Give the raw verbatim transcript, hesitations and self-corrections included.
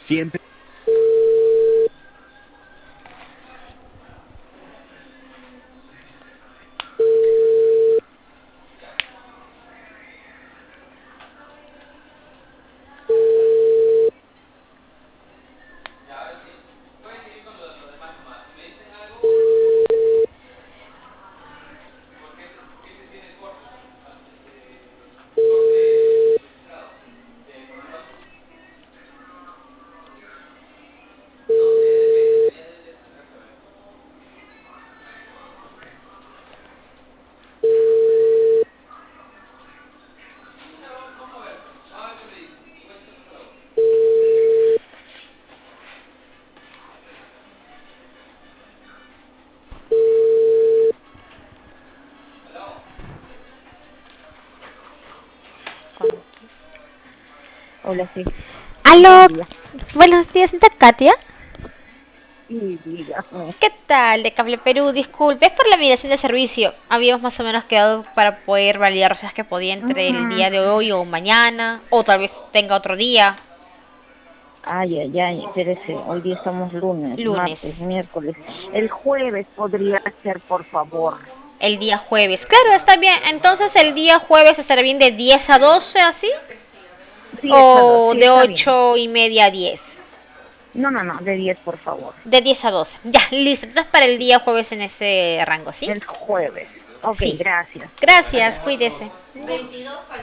Siempre. Hola, sí. Buen Aló, día. buenos días, ¿está Katia? Sí, dígame. ¿Qué tal? De Cable Perú, disculpe, es por la migración de servicio. Habíamos más o menos quedado para poder validar si es que podía entre el Mm, día de hoy o mañana, o tal vez tenga otro día, Ay, ay, ay, espérese. Hoy día estamos lunes, lunes, martes, miércoles. El jueves podría ser, por favor. el día jueves. Claro, está bien. Entonces el día jueves estará bien de diez a doce, así, diez a dos, o sí, de está bien. ocho y media a diez. No, no, no, de diez, por favor. De diez a doce. Ya, listo. Entonces para el día jueves en ese rango, ¿sí? El jueves. Ok, Sí. gracias. Hasta Gracias, luego. cuídese.